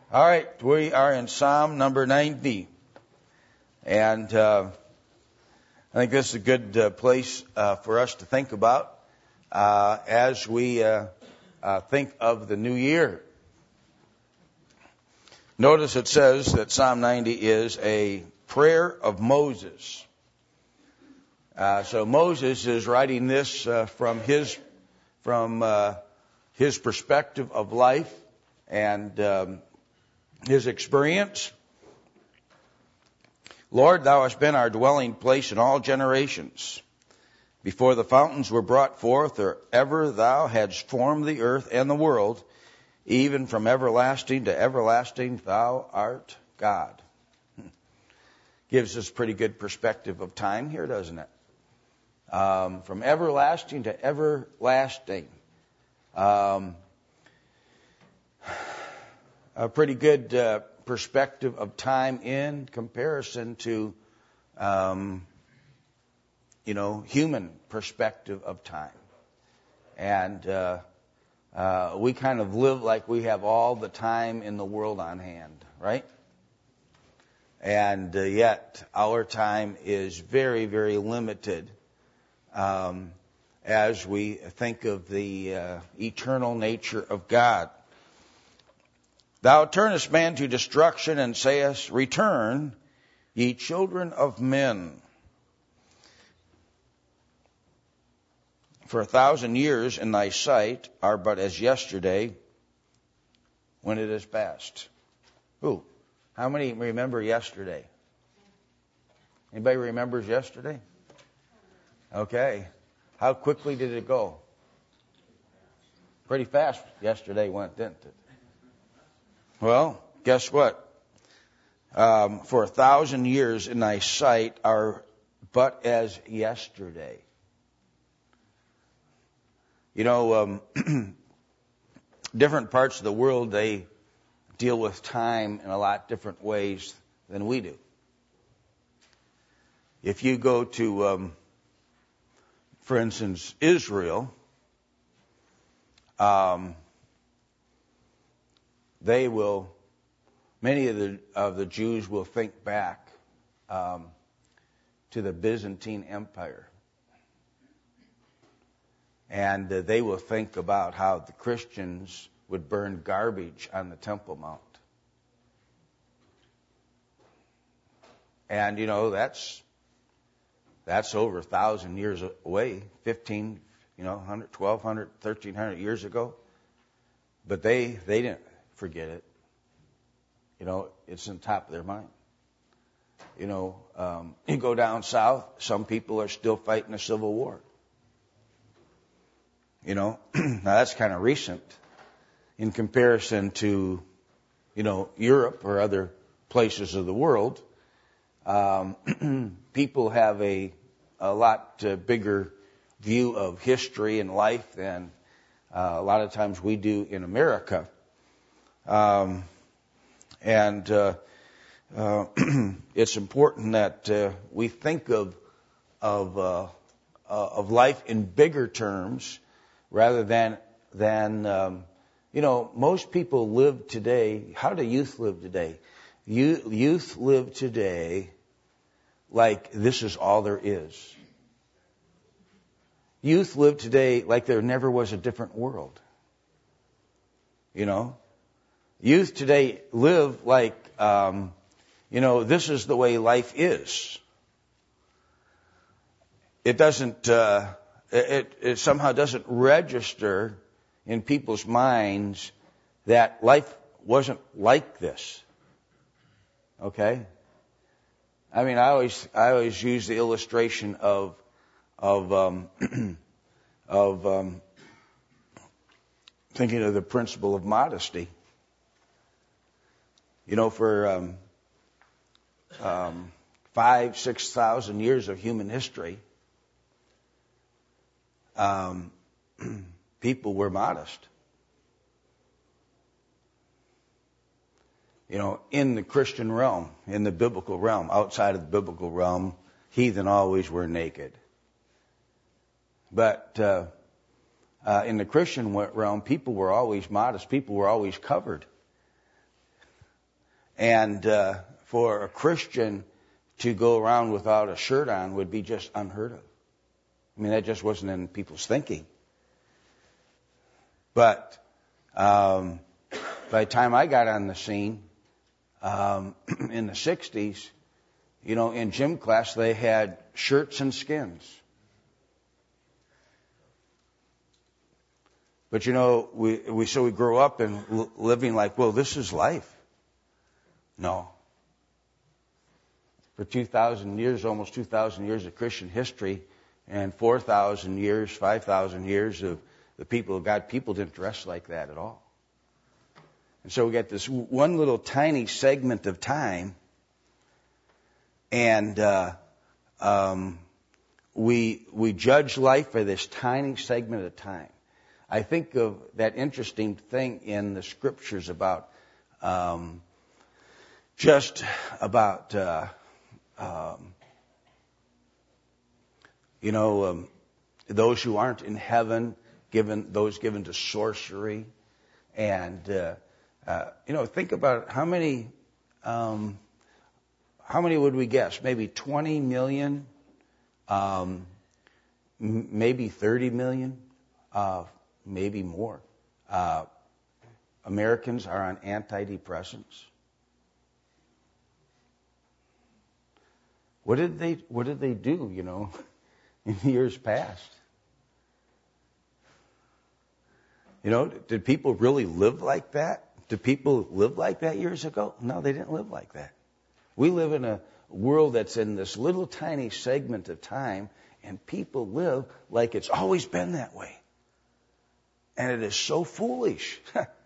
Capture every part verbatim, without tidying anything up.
All right, we are in Psalm number ninety, and uh, I think this is a good uh, place uh, for us to think about uh, as we uh, uh, think of the new year. Notice it says that Psalm ninety is a prayer of Moses. Uh, so Moses is writing this uh, from his from uh, his perspective of life and um, his experience. Lord, thou hast been our dwelling place in all generations. Before the fountains were brought forth, or ever thou hadst formed the earth and the world, even from everlasting to everlasting, thou art God. Gives us pretty good perspective of time here, doesn't it? Um, from everlasting to everlasting. Um, a pretty good uh, perspective of time in comparison to, um, you know, human perspective of time. And uh, uh, we kind of live like we have all the time in the world on hand, right? And uh, yet our time is very, very limited um, as we think of the uh, eternal nature of God. Thou turnest man to destruction and sayest, Return, ye children of men. For a thousand years in thy sight are but as yesterday when it is past. Who? How many remember yesterday? Anybody remembers yesterday? Okay. How quickly did it go? Pretty fast yesterday went, didn't it? Well, guess what? Um, for a thousand years in thy sight are but as yesterday. You know, um, different parts of the world, they deal with time in a lot different ways than we do. If you go to, um, for instance, Israel, um, they will, many of the of the Jews will think back um, to the Byzantine Empire. And uh, they will think about how the Christians would burn garbage on the Temple Mount. And, you know, that's that's over a thousand years away, fifteen, you know, one hundred, twelve hundred, thirteen hundred years ago. But they, they didn't forget it. You know, it's on top of their mind. You know, um, you go down south, some people are still fighting a civil war. You know, now that's kind of recent in comparison to, you know, Europe or other places of the world. Um, people have a, a lot uh, bigger view of history and life than uh, a lot of times we do in America. Um, and uh, uh, it's important that uh, we think of of uh, uh, of life in bigger terms rather than than um, you know. Most people live today. How do youth live today? You, youth live today like this is all there is. Youth live today like there never was a different world. You know. Youth today live like, um, you know, this is the way life is. It doesn't, uh, it, it somehow doesn't register in people's minds that life wasn't like this. Okay? I mean, I always, I always use the illustration of, of, um, of, um, thinking of the principle of modesty. You know, for um, um, five, six thousand years of human history, um, people were modest. You know, in the Christian realm, in the biblical realm, outside of the biblical realm, heathen always were naked. But uh, uh, in the Christian realm, people were always modest. People were always covered. And uh, for a Christian to go around without a shirt on would be just unheard of. I mean, that just wasn't in people's thinking. But um, by the time I got on the scene um, in the sixties, you know, in gym class they had shirts and skins. But you know, we we so we grow up and l- living like, well, this is life. No. For two thousand years, almost two thousand years of Christian history, and four thousand years, five thousand years of the people of God, people didn't dress like that at all. And so we got this one little tiny segment of time, and uh, um, we we judge life for this tiny segment of time. I think of that interesting thing in the scriptures about um, just about. Uh, Um, you know, um, those who aren't in heaven, given those given to sorcery, and uh, uh, you know, think about how many, um, how many would we guess? Maybe twenty million, um, m- maybe thirty million, uh, maybe more. Uh, Americans are on antidepressants. What did they What did they do, you know, in years past? You know, did people really live like that? Did people live like that years ago? No, they didn't live like that. We live in a world that's in this little tiny segment of time, and people live like it's always been that way. And it is so foolish.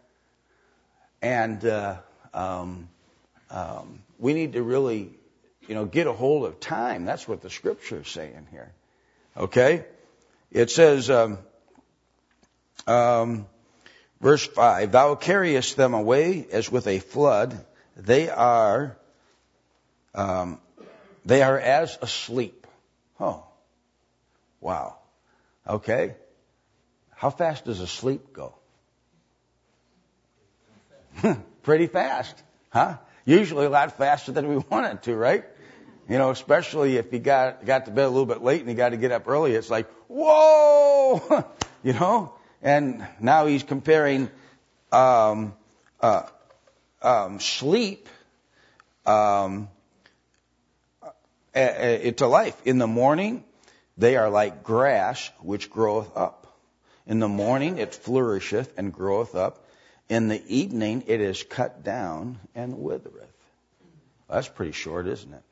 and uh, um, um, we need to really... You know, get a hold of time. That's what the scripture is saying here. Okay? It says, um, um, verse five, thou carriest them away as with a flood. They are, um, they are as asleep. Oh, wow. Okay. How fast does a sleep go? Pretty fast, huh? Usually a lot faster than we want it to, right? You know, especially if you got got to bed a little bit late and you got to get up early, it's like, whoa, you know. And now he's comparing um, uh, um, sleep um, uh, to life. In the morning, they are like grass which groweth up. In the morning, it flourisheth and groweth up. In the evening, it is cut down and withereth. Well, that's pretty short, isn't it?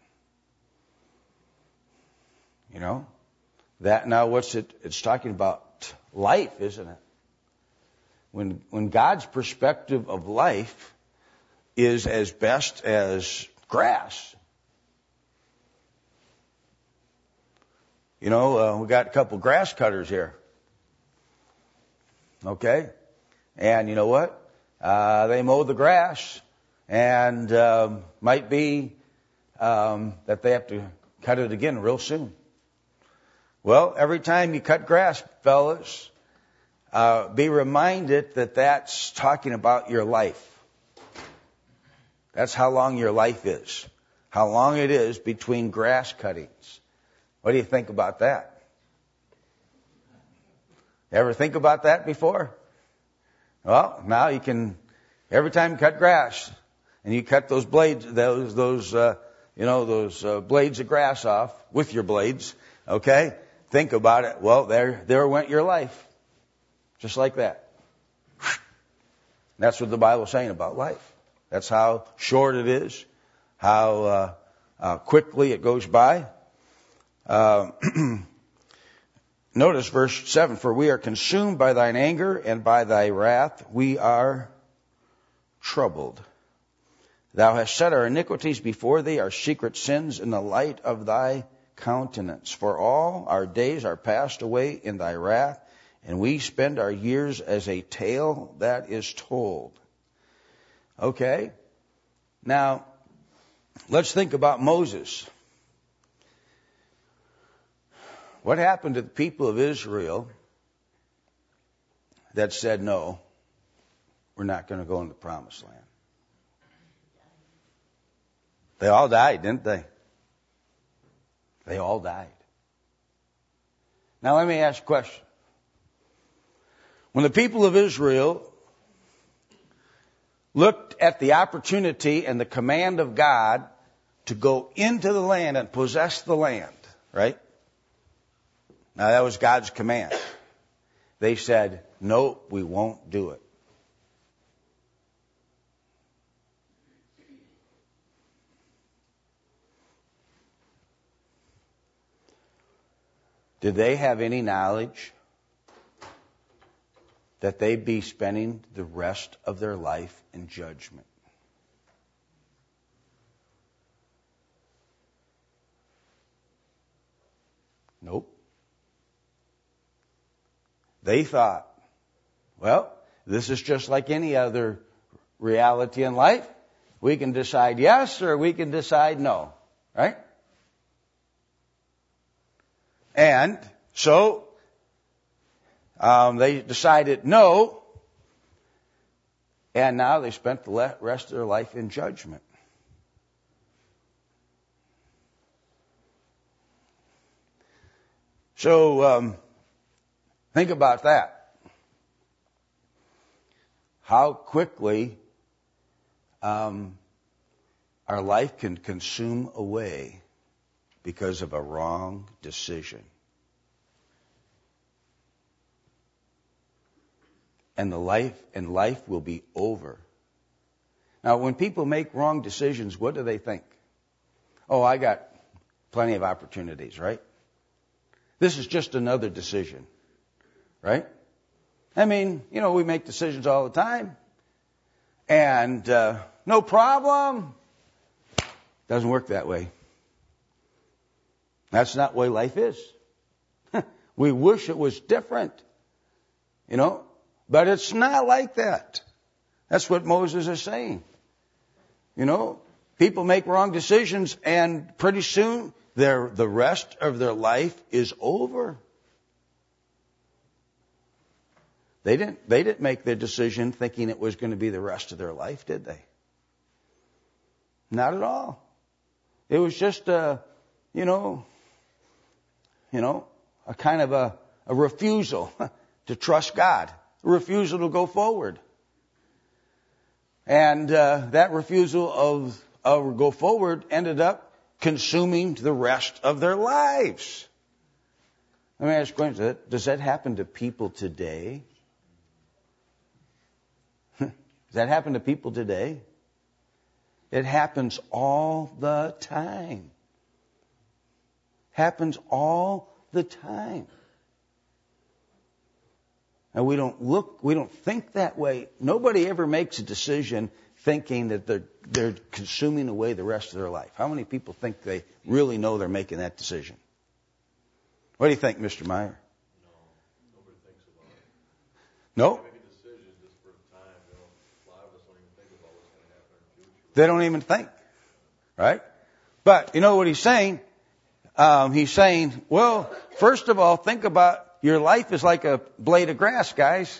You know, that now what's it? It's talking about life, isn't it? When when God's perspective of life is as best as grass. You know, uh, we got a couple grass cutters here. Okay, and you know what? Uh, they mow the grass, and um, might be um, that they have to cut it again real soon. Well, every time you cut grass, fellas, uh, be reminded that that's talking about your life. That's how long your life is. How long it is between grass cuttings. What do you think about that? Ever think about that before? Well, now you can, every time you cut grass, and you cut those blades, those, those, uh, you know, those uh, blades of grass off with your blades, okay? Think about it. Well, there, there went your life. Just like that. That's what the Bible is saying about life. That's how short it is, how uh, uh, quickly it goes by. Uh, notice verse seven, for we are consumed by thine anger, and by thy wrath we are troubled. Thou hast set our iniquities before thee, our secret sins in the light of thy countenance. For all our days are passed away in thy wrath, and we spend our years as a tale that is told. Okay, now let's think about Moses. What happened to the people of Israel that said, no, we're not going to go in the promised land? They all died, didn't they? They all died. Now let me ask a question. When the people of Israel looked at the opportunity and the command of God to go into the land and possess the land, right? Now that was God's command. They said, no, we won't do it. Did they have any knowledge that they'd be spending the rest of their life in judgment? Nope. They thought, well, this is just like any other reality in life. We can decide yes or we can decide no, right? And so um, they decided no, and now they spent the rest of their life in judgment. So um, think about that. How quickly um, our life can consume away because of a wrong decision. And the life and life will be over. Now, when people make wrong decisions, what do they think? Oh, I got plenty of opportunities, right? This is just another decision, right? I mean, you know, we make decisions all the time. And uh, no problem. Doesn't work that way. That's not the way life is. We wish it was different, you know, but it's not like that. That's what Moses is saying. You know, people make wrong decisions and pretty soon their, the rest of their life is over. They didn't, they didn't make their decision thinking it was going to be the rest of their life, did they? Not at all. It was just a, you know, you know, a kind of a, a refusal to trust God, a refusal to go forward. And uh, that refusal of, of go forward ended up consuming the rest of their lives. Let me ask you a question. Does that happen to people today? Does that happen to people today? It happens all the time. Happens all the time. And we don't look, we don't think that way. Nobody ever makes a decision thinking that they're, they're consuming away the rest of their life. How many people think they really know they're making that decision? What do you think, Mister Meyer? No, nobody thinks about it. No? They make a decision just for time. You know, a lot of us don't even think about what's going to happen in the future. They don't even think, right? But you know what he's saying? Um, he's saying, well, first of all, think about your life is like a blade of grass, guys.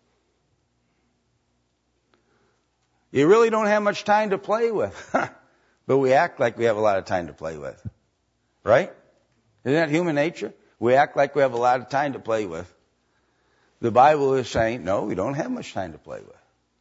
You really don't have much time to play with. But we act like we have a lot of time to play with. Right? Isn't that human nature? We act like we have a lot of time to play with. The Bible is saying, no, we don't have much time to play with.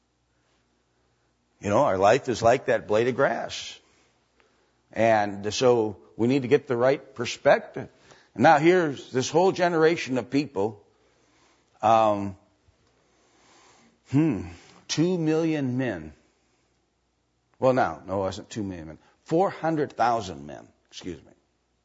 You know, our life is like that blade of grass. And so we need to get the right perspective. Now here's this whole generation of people. Um, hmm, two million men. Well, no, no, it wasn't two million men. Four hundred thousand men. Excuse me.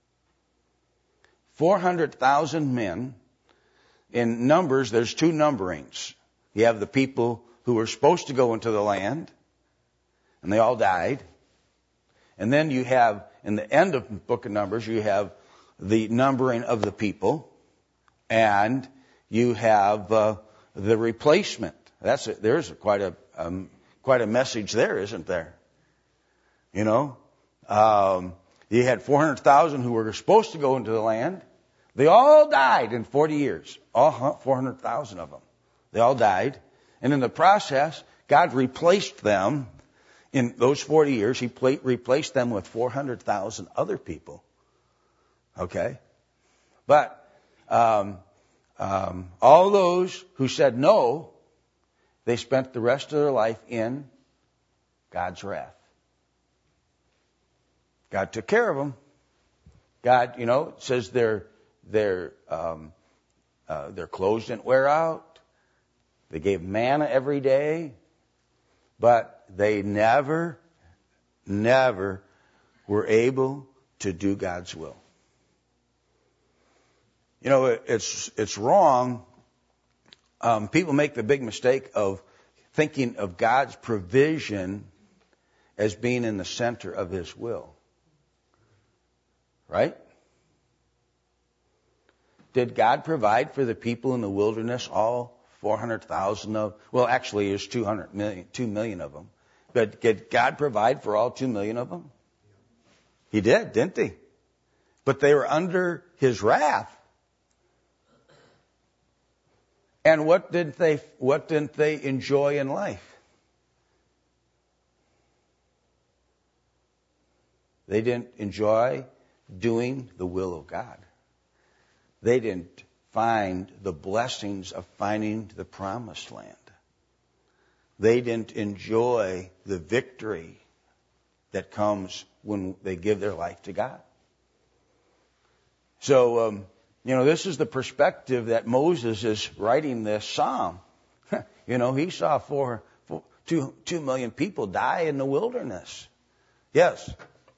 Four hundred thousand men. In numbers, there's two numberings. You have the people who were supposed to go into the land, and they all died. And then you have, in the end of the book of Numbers, you have the numbering of the people, and you have uh, the replacement. That's a, there's a, quite a um, quite a message there, isn't there? You know, um, you had four hundred thousand who were supposed to go into the land. They all died in forty years. All four hundred thousand of them. They all died, and in the process, God replaced them In those forty years, he pla- replaced them with four hundred thousand other people. Okay? But um, um, all those who said no, they spent the rest of their life in God's wrath. God took care of them. God, you know, says their their um, uh, their clothes didn't wear out. They gave manna every day, but they never, never were able to do God's will. You know, it, it's it's wrong. Um, people make the big mistake of thinking of God's provision as being in the center of His will. Right? Did God provide for the people in the wilderness, all four hundred thousand of, well, actually there's two hundred million, two million of them. But did God provide for all two million of them? He did, didn't He? But they were under His wrath. And what did they, what didn't they enjoy in life? They didn't enjoy doing the will of God. They didn't find the blessings of finding the promised land. They didn't enjoy the victory that comes when they give their life to God. So, um, you know, this is the perspective that Moses is writing this psalm. You know, he saw four, four, two, two million people die in the wilderness. Yes.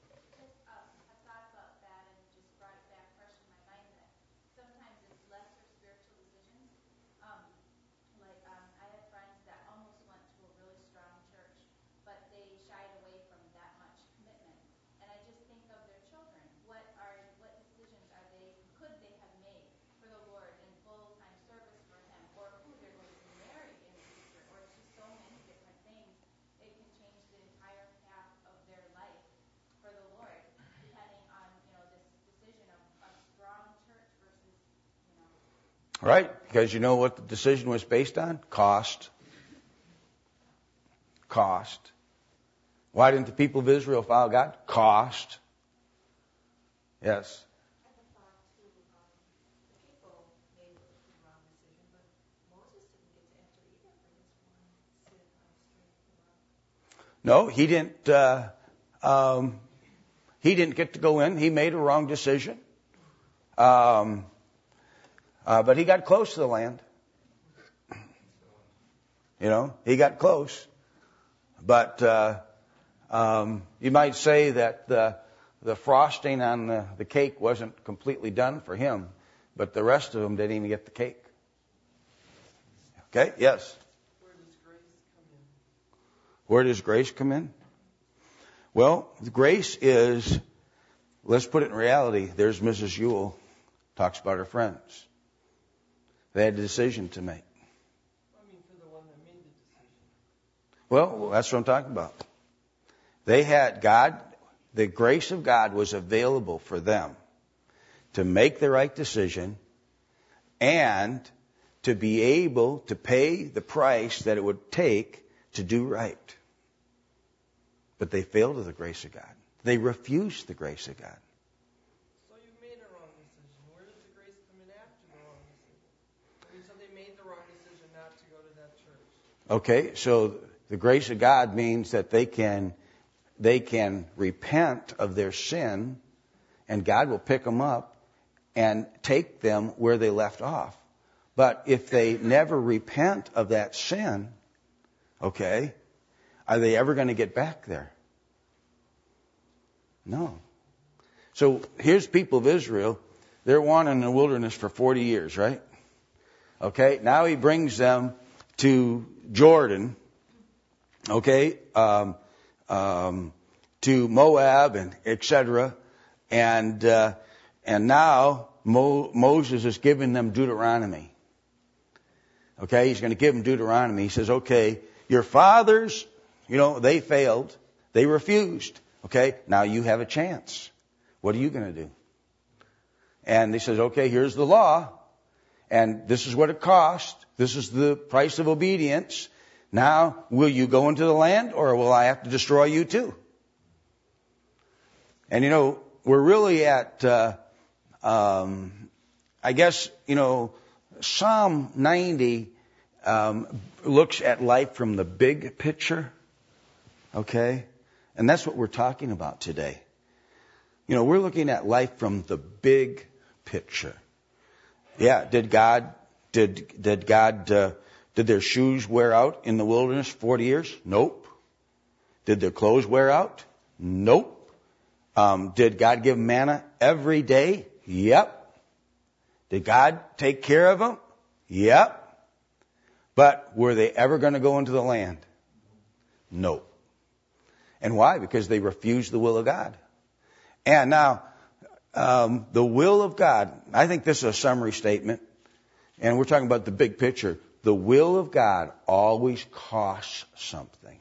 Right, because you know what the decision was based on? Cost. Cost. Why didn't the people of Israel follow God? Cost. Yes. No, he didn't. Uh, um, he didn't get to go in. He made a wrong decision. Um, uh, but he got close to the land. You know, he got close. But uh, um, you might say that the, the frosting on the, the cake wasn't completely done for him, but the rest of them didn't even get the cake. Okay? Yes. Where does grace come in? Where does grace come in? Well, grace is, let's put it in reality. There's Missus Ewell, talks about her friends. They had a decision to make. I mean, for the one that made the decision. Well, that's what I'm talking about. They had God, the grace of God was available for them to make the right decision and to be able to pay the price that it would take to do right. But they failed to the grace of God. They refused the grace of God. So you made a wrong decision. Where does the grace come in after the wrong decision? I mean, so they made the wrong decision not to go to that church. Okay, so the grace of God means that they can they can repent of their sin, and God will pick them up and take them where they left off. But if they never repent of that sin, okay, are they ever going to get back there? No. So here's people of Israel. They're wandering in the wilderness for forty years, right? Okay, now he brings them to Jordan, okay, um, um, to Moab and et cetera. And uh, and now Mo- Moses is giving them Deuteronomy. Okay, he's going to give them Deuteronomy. He says, okay, your fathers, you know, they failed. They refused. Okay, now you have a chance. What are you going to do? And he says, okay, here's the law. And this is what it cost. This is the price of obedience. Now, will you go into the land, or will I have to destroy you too? And you know, we're really at, uh, um, I guess, you know, Psalm ninety um, looks at life from the big picture, okay? And that's what we're talking about today. You know, we're looking at life from the big picture. Yeah, did God, did did God, uh, did their shoes wear out in the wilderness forty years? Nope. Did their clothes wear out? Nope. Um, did God give manna every day? Yep. Did God take care of them? Yep. But were they ever going to go into the land? No. And why? Because they refused the will of God. And now, um, the will of God, I think this is a summary statement, and we're talking about the big picture. The will of God always costs something.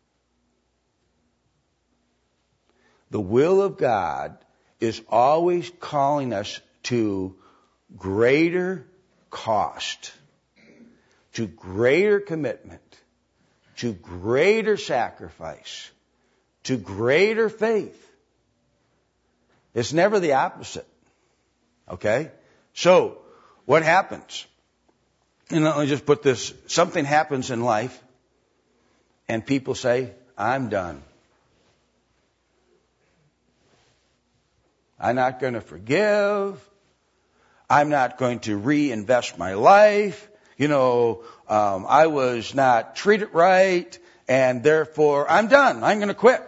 The will of God is always calling us to greater cost, to greater commitment, to greater sacrifice, to greater faith. It's never the opposite. Okay? So, what happens? And let me just put this, something happens in life, and people say, I'm done. I'm not going to forgive. I'm not going to reinvest my life. You know, um, I was not treated right, and therefore I'm done. I'm going to quit.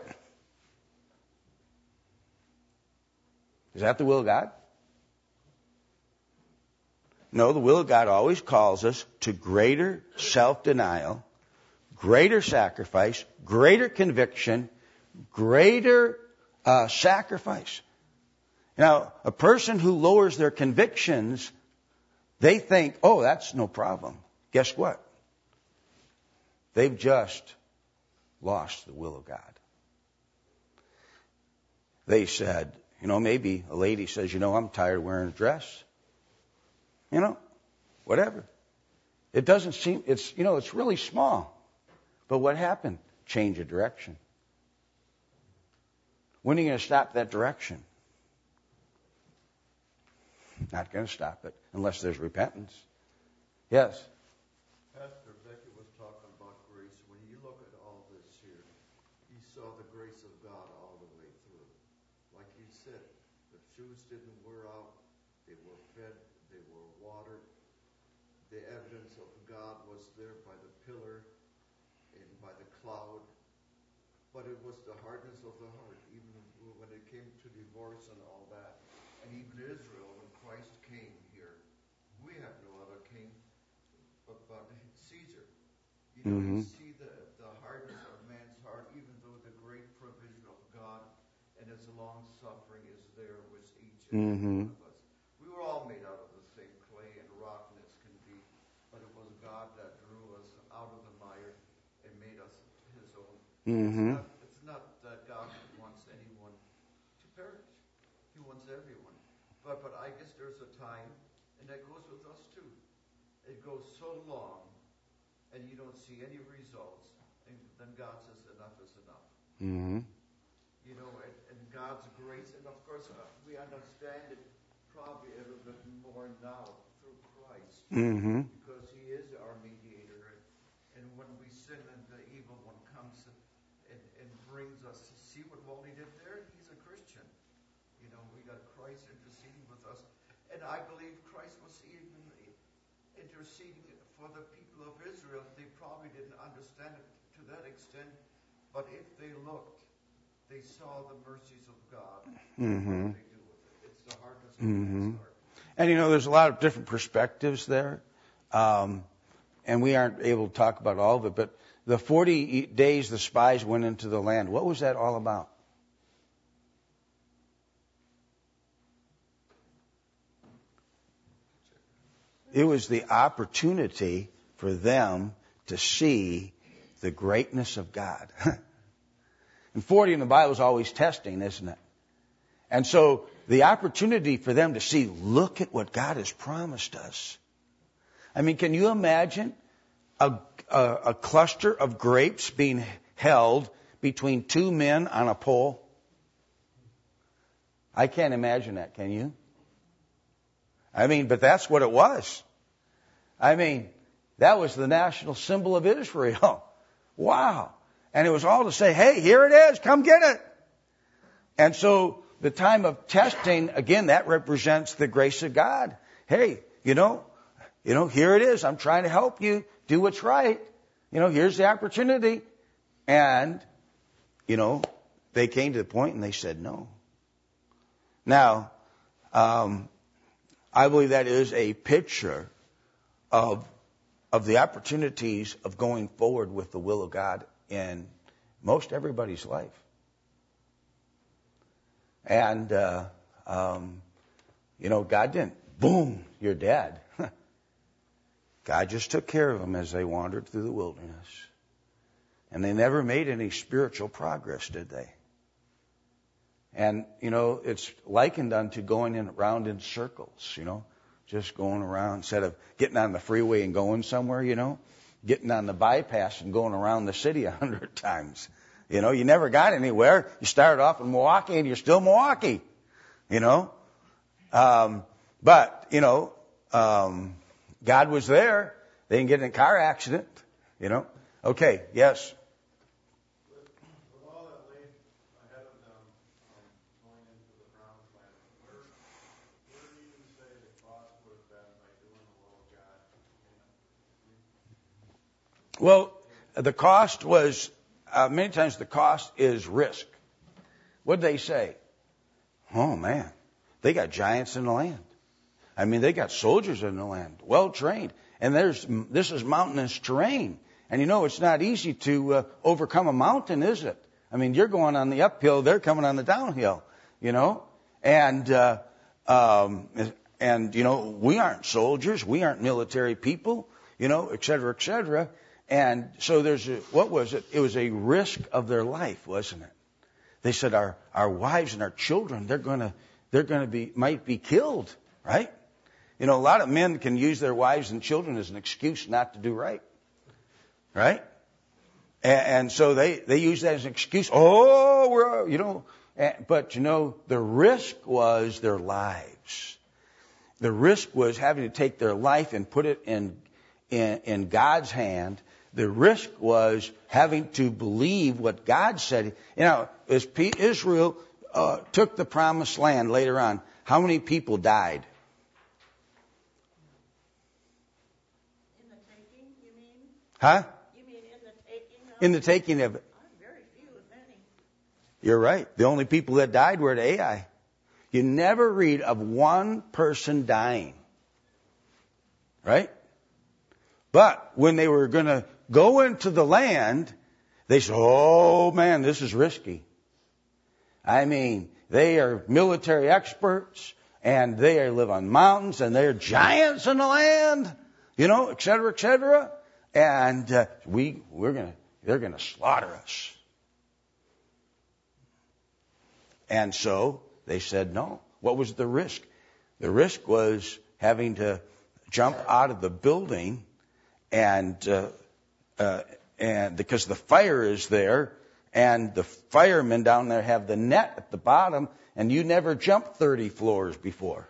Is that the will of God? No, the will of God always calls us to greater self-denial, greater sacrifice, greater conviction, greater uh, sacrifice. Now, a person who lowers their convictions, they think, oh, that's no problem. Guess what? They've just lost the will of God. They said, you know, maybe a lady says, you know, I'm tired of wearing a dress. You know, whatever. It doesn't seem, it's, you know, it's really small. But what happened? Change of direction. When are you going to stop that direction? Not going to stop it unless there's repentance. Yes? Pastor Becky was talking about grace. When you look at all this here, you saw the grace of God all the way through. Like you said, the shoes didn't wear out. They were fed. They were watered. The evidence of God was there by the pillar and by the cloud. But it was the hardness of the heart, even when it came to divorce and all that. And even Israel, when Christ came here, we have no other king but, but Caesar. You know, mm-hmm. You see the, the hardness of man's heart, even though the great provision of God and his long suffering is there with each and mm-hmm. every one of us. We were all made out of the same clay and rotten as can be, but it was God that drew us out of the mire and made us his own. Mm-hmm. It's not, it's not that God wants anyone to perish. He wants everyone. But but I guess there's a time, and that goes with us too. It goes so long, and you don't see any results, and then God says enough is enough. Mm-hmm. You know, and, and God's grace, and of course uh, we understand it probably a little bit more now through Christ, mm-hmm. because He is our mediator. And when we sin and the evil one comes and, and brings us to see what Wally did there, he's a Christian. You know, we got Christ interceding with us. And I believe Christ was even interceding for the people of Israel. They probably didn't understand it to that extent. But if they looked, they saw the mercies of God. Mm-hmm. What they do with it. It's the hardness of mm-hmm. man's heart. And, you know, there's a lot of different perspectives there. Um, and we aren't able to talk about all of it. But the forty days the spies went into the land, what was that all about? It was the opportunity for them to see the greatness of God. And forty in the Bible is always testing, isn't it? And so the opportunity for them to see, look at what God has promised us. I mean, can you imagine a, a, a cluster of grapes being held between two men on a pole? I can't imagine that, can you? I mean, but that's what it was. I mean, that was the national symbol of Israel. Wow. And it was all to say, hey, here it is, come get it. And so the time of testing, again, that represents the grace of God. Hey, you know, you know, here it is. I'm trying to help you do what's right. You know, here's the opportunity. And, you know, they came to the point and they said no. Now, um, I believe that is a picture of of the opportunities of going forward with the will of God in most everybody's life. And, uh, um, you know, God didn't, boom, you're dead. God just took care of them as they wandered through the wilderness. And they never made any spiritual progress, did they? And, you know, it's likened unto going in, around in circles, you know, just going around instead of getting on the freeway and going somewhere, you know, getting on the bypass and going around the city a hundred times. You know, you never got anywhere. You started off in Milwaukee and you're still Milwaukee, you know. Um, but, you know, um, God was there. They didn't get in a car accident, you know. Okay, yes. Well, the cost was, uh, many times the cost is risk. What did they say? Oh, man, they got giants in the land. I mean, they got soldiers in the land, well trained. And there's this is mountainous terrain. And you know, it's not easy to uh, overcome a mountain, is it? I mean, you're going on the uphill, they're coming on the downhill, you know. And, uh, um, and you know, we aren't soldiers, we aren't military people, you know, et cetera, et cetera. And so there's a, what was it? It was a risk of their life, wasn't it? They said our, our wives and our children, they're going to, they're going to be, might be killed, right? You know, a lot of men can use their wives and children as an excuse not to do right, right? And, and so they, they use that as an excuse. Oh, we're, you know, but you know, the risk was their lives. The risk was having to take their life and put it in, in, in God's hand. The risk was having to believe what God said. You know, as Israel uh, took the promised land later on, how many people died? In the taking, you mean? Huh? You mean in the taking of In the taking of it. Very few, if any. You're right. The only people that died were at Ai. You never read of one person dying. Right? But when they were going to go into the land, they said, oh man, this is risky. I mean, they are military experts and they live on mountains and they're giants in the land, you know, et cetera, et cetera. And uh, we, we're going to, they're going to slaughter us. And so they said no. What was the risk? The risk was having to jump out of the building and, uh, uh, and because the fire is there and the firemen down there have the net at the bottom and you never jumped thirty floors before.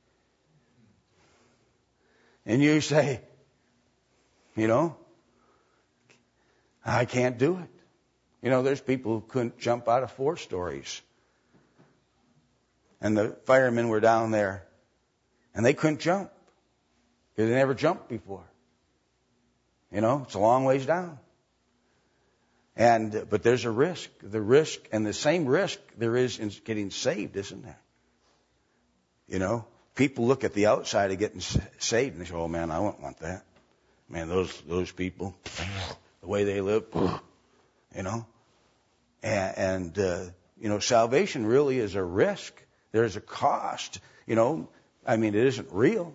And you say, you know, I can't do it. You know, there's people who couldn't jump out of four stories. And the firemen were down there and they couldn't jump because they never jumped before. You know, it's a long ways down. And, but there's a risk, the risk and the same risk there is in getting saved, isn't there? You know, people look at the outside of getting saved and they say, oh man, I won't want that. Man, those, those people, the way they live, you know, and, and uh, you know, salvation really is a risk. There's a cost, you know, I mean, it isn't real.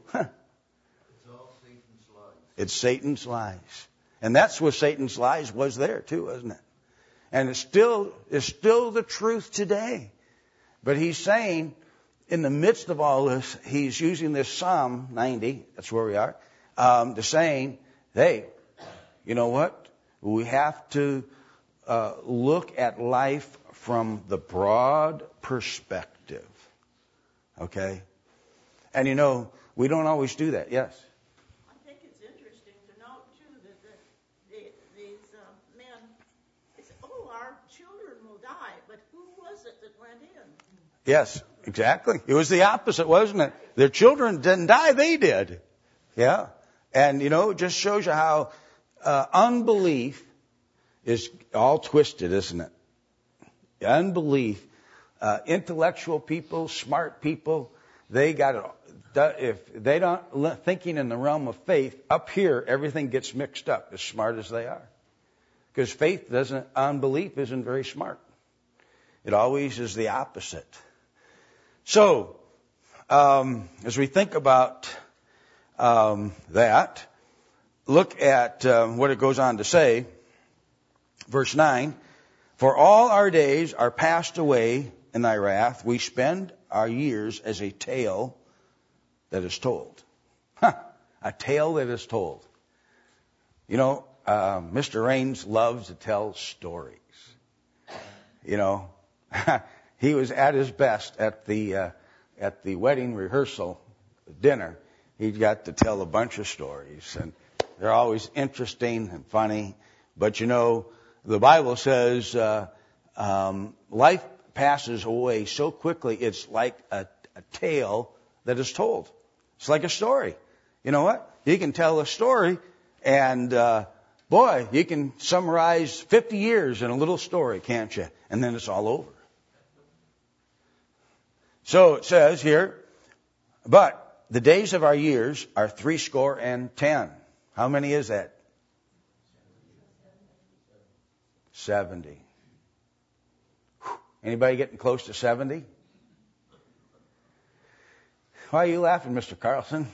It's Satan's lies. And that's what Satan's lies was there too, wasn't it? And it's still, it's still the truth today. But he's saying, in the midst of all this, he's using this Psalm ninety, that's where we are, um, to saying, hey, you know what? We have to uh, look at life from the broad perspective. Okay? And you know, we don't always do that. Yes? I think it's interesting to note, too, that the, the, these uh, men, they say, oh, our children will die, but who was it that went in? Yes, exactly. It was the opposite, wasn't it? Their children didn't die, they did. Yeah. And, you know, it just shows you how uh, unbelief is all twisted, isn't it? Unbelief. Uh, intellectual people, smart people, they got it. If they don't thinking in the realm of faith, up here everything gets mixed up. As smart as they are, because faith doesn't, unbelief isn't very smart. It always is the opposite. So, um, as we think about um, that, look at um, what it goes on to say. Verse nine: For all our days are passed away in thy wrath. We spend our years as a tale that is told. Huh, a tale that is told. You know, uh, Mister Raines loves to tell stories. You know, he was at his best at the uh, at the wedding rehearsal dinner. He got to tell a bunch of stories, and they're always interesting and funny. But you know, the Bible says uh, um, life passes away so quickly. It's like a, a tale that is told. It's like a story. You know what? You can tell a story, and uh, boy, you can summarize fifty years in a little story, can't you? And then it's all over. So it says here, but the days of our years are three score and ten. How many is that? Seventy. Anybody getting close to seventy? Why are you laughing, Mister Carlson?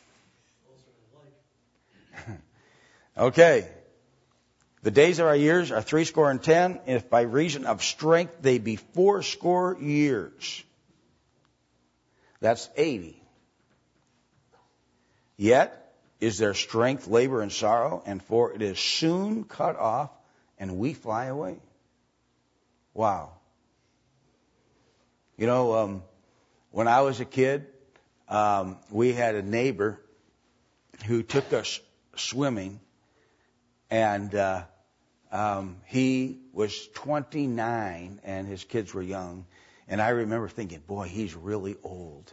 Okay. The days of our years are three score and ten, if by reason of strength they be four score years. That's eighty. Yet is their strength labor and sorrow, and for it is soon cut off, and we fly away. Wow. You know, um, when I was a kid, um, we had a neighbor who took us swimming, and uh, um, he was twenty-nine, and his kids were young. And I remember thinking, boy, he's really old.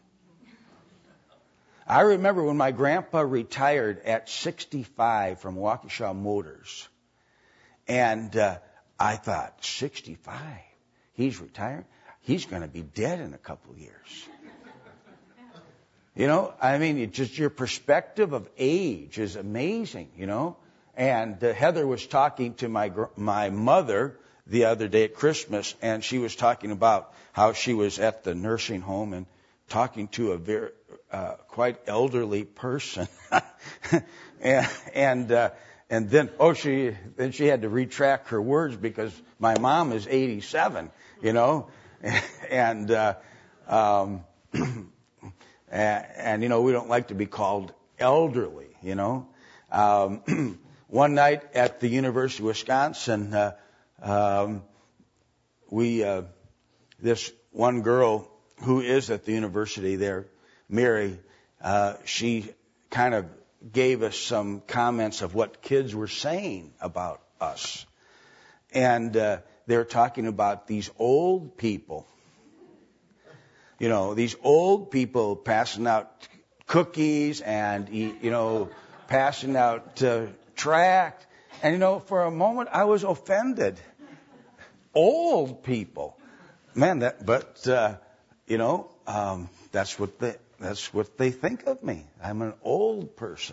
I remember when my grandpa retired at sixty-five from Waukesha Motors. And uh, I thought, sixty-five? He's retired? He's going to be dead in a couple of years. You know, I mean, it just your perspective of age is amazing, you know. And uh, Heather was talking to my gr- my mother the other day at Christmas, and she was talking about how she was at the nursing home and talking to a very uh, quite elderly person, and and, uh, and then oh she then she had to retract her words because my mom is eighty-seven, you know, and uh, um, and, and you know we don't like to be called elderly, you know. Um, one night at the University of Wisconsin. Uh, Um, we, uh, this one girl who is at the university there, Mary, uh, she kind of gave us some comments of what kids were saying about us. And, uh, they're talking about these old people. You know, these old people passing out cookies and, you know, passing out, uh, tract. And, you know, for a moment I was offended. Old people, man. That, but uh, you know, um, that's what they that's what they think of me. I'm an old person.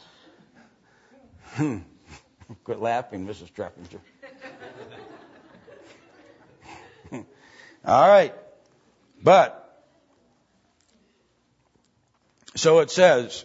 Hmm. Quit laughing, Missus Treppinger. All right, but so it says,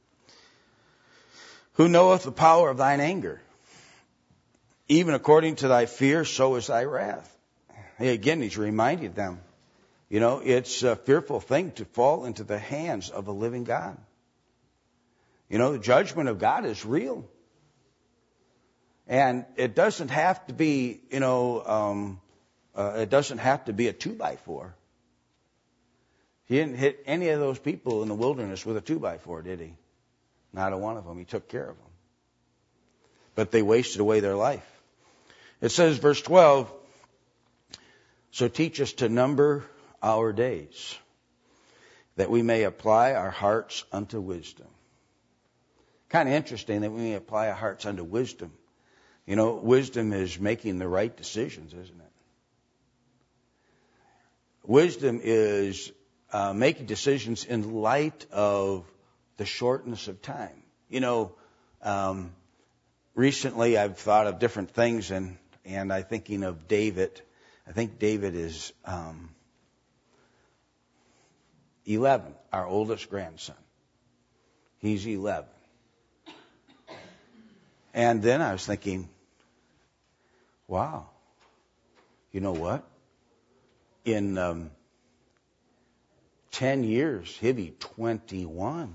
"Who knoweth the power of thine anger? Even according to thy fear, so is thy wrath." Hey, again, he's reminding them, you know, it's a fearful thing to fall into the hands of a living God. You know, the judgment of God is real. And it doesn't have to be, you know, um, uh, it doesn't have to be a two by four. He didn't hit any of those people in the wilderness with a two by four, did he? Not a one of them. He took care of them. But they wasted away their life. It says, verse twelve, so teach us to number our days, that we may apply our hearts unto wisdom. Kind of interesting that we may apply our hearts unto wisdom. You know, wisdom is making the right decisions, isn't it? Wisdom is uh, making decisions in light of the shortness of time. You know, um, recently I've thought of different things, and, and I'm thinking of David. I think David is um, eleven, our oldest grandson. He's eleven. And then I was thinking, wow, you know what? In um, ten years, he'll be twenty-one.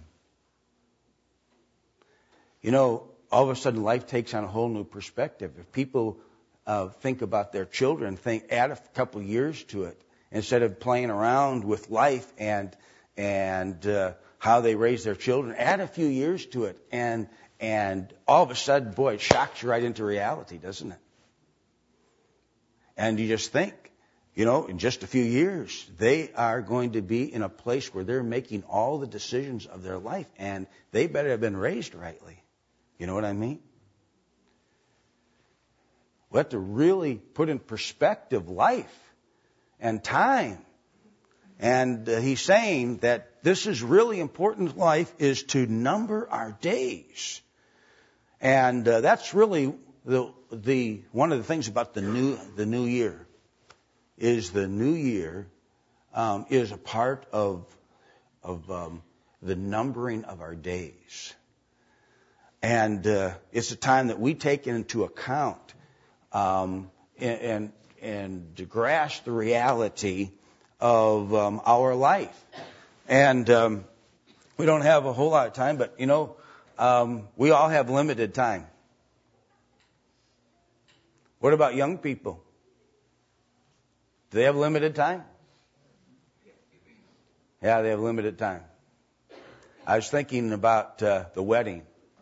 You know, all of a sudden life takes on a whole new perspective. If people uh, think about their children, think add a couple years to it instead of playing around with life and and uh, how they raise their children. Add a few years to it, and and all of a sudden, boy, it shocks you right into reality, doesn't it? And you just think, you know, in just a few years, they are going to be in a place where they're making all the decisions of their life, and they better have been raised rightly. You know what I mean? We have to really put in perspective life and time. And uh, he's saying that this is really important in life, is to number our days. And uh, that's really the the one of the things about the new the new year, is the new year um, is a part of of um, the numbering of our days. And uh, it's a time that we take into account um, and, and, and to grasp the reality of um, our life. And um, we don't have a whole lot of time, but, you know, um, we all have limited time. What about young people? Do they have limited time? Yeah, they have limited time. I was thinking about uh, the wedding.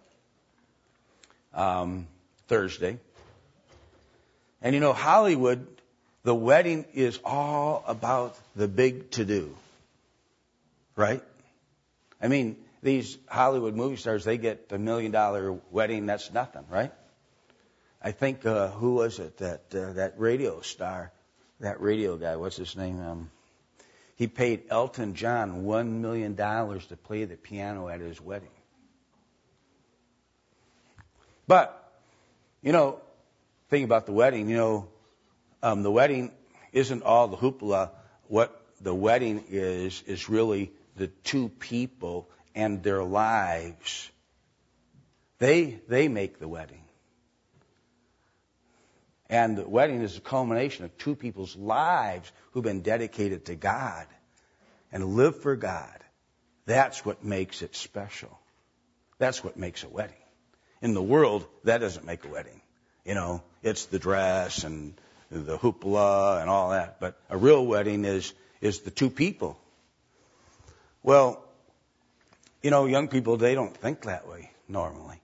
Um, Thursday. And you know, Hollywood, the wedding is all about the big to-do. Right? I mean, these Hollywood movie stars, they get a million dollar wedding, that's nothing, right? I think, uh, who was it? That, uh, that radio star, that radio guy, what's his name? Um, he paid Elton John one million dollars to play the piano at his wedding. But, you know, think about the wedding, you know, um, the wedding isn't all the hoopla. What the wedding is, is really the two people and their lives. They, they make the wedding. And the wedding is a culmination of two people's lives who've been dedicated to God and live for God. That's what makes it special. That's what makes a wedding. In the world, that doesn't make a wedding. You know, it's the dress and the hoopla and all that. But a real wedding is is the two people. Well, you know, young people, they don't think that way normally.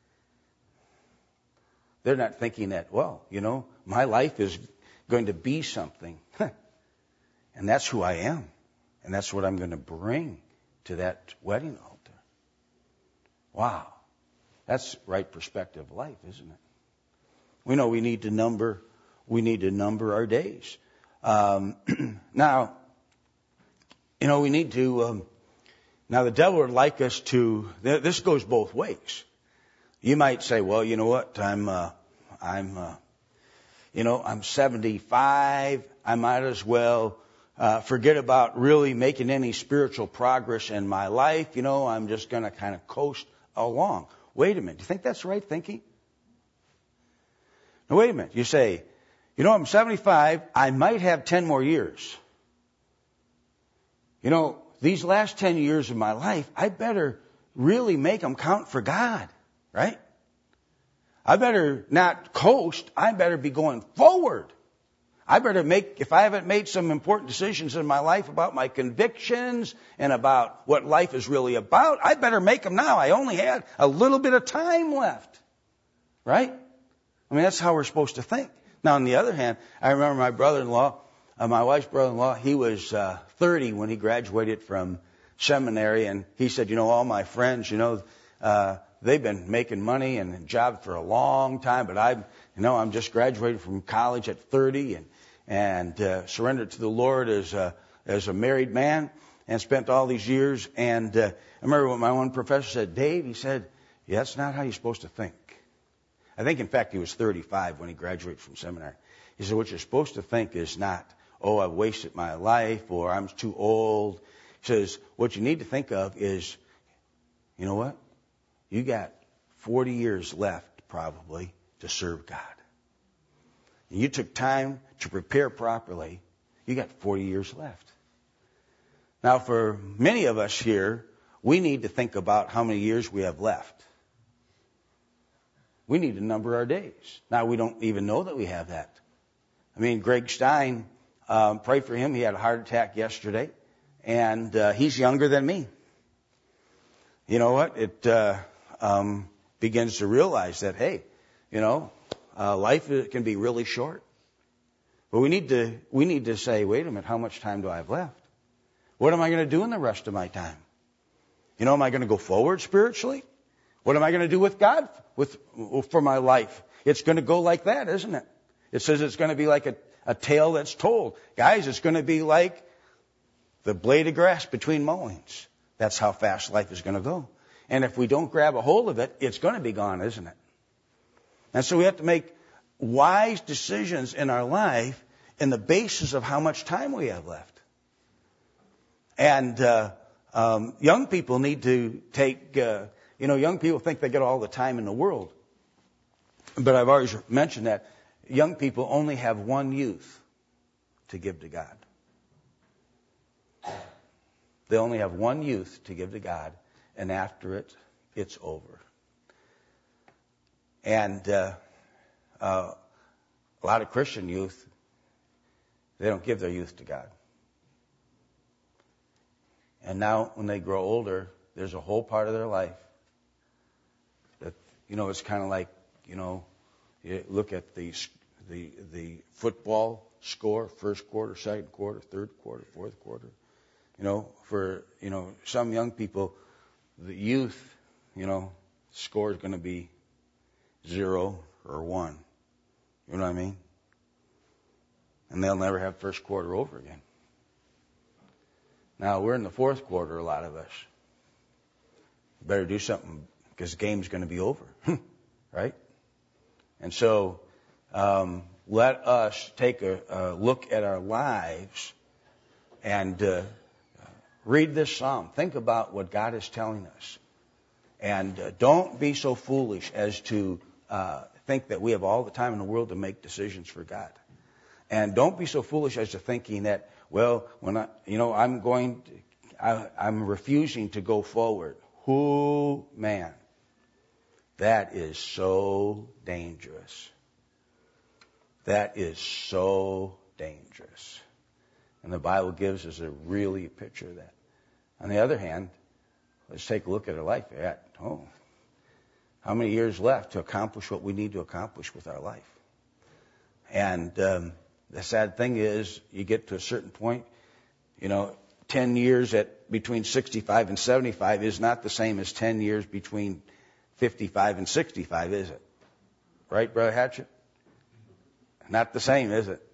They're not thinking that, well, you know, my life is going to be something. And that's who I am. And that's what I'm going to bring to that wedding altar. Wow. That's right perspective of life, isn't it? We know we need to number, we need to number our days. Um, now, you know, we need to, um, now the devil would like us to, this goes both ways. You might say, well, you know what, I'm, uh, I'm, uh, you know, I'm seventy-five, I might as well uh, forget about really making any spiritual progress in my life. You know, I'm just going to kind of coast along. Wait a minute. Do you think that's right thinking? Now, wait a minute. You say, you know, I'm seventy-five. I might have ten more years. You know, these last ten years of my life, I better really make them count for God, right? I better not coast. I better be going forward. I better make, if I haven't made some important decisions in my life about my convictions and about what life is really about, I better make them now. I only had a little bit of time left. Right? I mean, that's how we're supposed to think. Now, on the other hand, I remember my brother-in-law, uh, my wife's brother-in-law, he was uh, thirty when he graduated from seminary, and he said, you know, all my friends, you know, uh, they've been making money and jobs for a long time, but I, you know, I'm just graduated from college at thirty and and uh, surrendered to the Lord as a, as a married man and spent all these years. And uh, I remember what my one professor said, Dave, he said, yeah, that's not how you're supposed to think. I think, in fact, he was thirty-five when he graduated from seminary. He said, what you're supposed to think is not, oh, I've wasted my life or I'm too old. He says, what you need to think of is, you know what? You got forty years left, probably, to serve God. And you took time to prepare properly. You got forty years left. Now, for many of us here, we need to think about how many years we have left. We need to number our days. Now, we don't even know that we have that. I mean, Greg Stein, um, pray for him. He had a heart attack yesterday, and uh, he's younger than me. You know what? It uh, um, begins to realize that, hey, you know, uh, life can be really short. But we need to we need to say, wait a minute, how much time do I have left? What am I going to do in the rest of my time? You know, am I going to go forward spiritually? What am I going to do with God with for my life? It's going to go like that, isn't it? It says it's going to be like a, a tale that's told. Guys, it's going to be like the blade of grass between mowings. That's how fast life is going to go. And if we don't grab a hold of it, it's going to be gone, isn't it? And so we have to make wise decisions in our life in the basis of how much time we have left. And uh, um, young people need to take... Uh, You know, young people think they get all the time in the world. But I've always mentioned that young people only have one youth to give to God. They only have one youth to give to God, and after it, it's over. And uh, uh, a lot of Christian youth, they don't give their youth to God. And now, when they grow older, there's a whole part of their life that, you know, it's kind of like, you know, you look at the the the football score, first quarter, second quarter, third quarter, fourth quarter. You know, for, you know, some young people, the youth, you know, score is going to be zero or one. You know what I mean? And they'll never have first quarter over again. Now, we're in the fourth quarter, a lot of us. Better do something because the game's going to be over, right? And so um, let us take a, a look at our lives and uh, read this psalm. Think about what God is telling us. And uh, don't be so foolish as to uh, think that we have all the time in the world to make decisions for God. And don't be so foolish as to thinking that, well, when I, you know, I'm going, to, I, I'm refusing to go forward. Who, man, that is so dangerous. That is so dangerous. And the Bible gives us a really picture of that. On the other hand, let's take a look at our life. At, oh, how many years left to accomplish what we need to accomplish with our life? And um, the sad thing is, you get to a certain point, you know, ten years at between sixty-five and seventy-five is not the same as ten years between fifty-five and sixty-five, is it? Right, Brother Hatchett? Not the same, is it?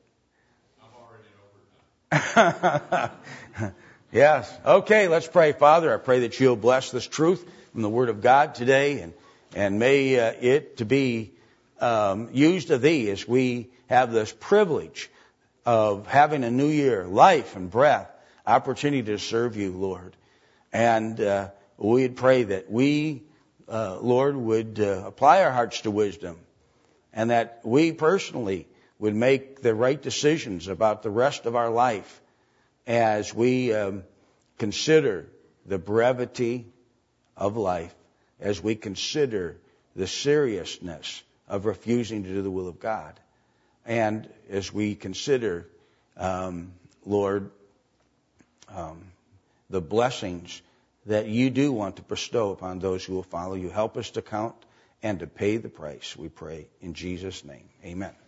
I'm already over. Yes. Okay, let's pray. Father, I pray that you'll bless this truth from the Word of God today, and and may uh, it to be um, used of Thee as we have this privilege of having a new year, life and breath, opportunity to serve You, Lord. And uh, we'd pray that we, uh, Lord, would uh, apply our hearts to wisdom, and that we personally would make the right decisions about the rest of our life as we um, consider the brevity of life, as we consider the seriousness of refusing to do the will of God. And as we consider, um, Lord, um, the blessings that you do want to bestow upon those who will follow you, help us to count and to pay the price, we pray in Jesus' name. Amen.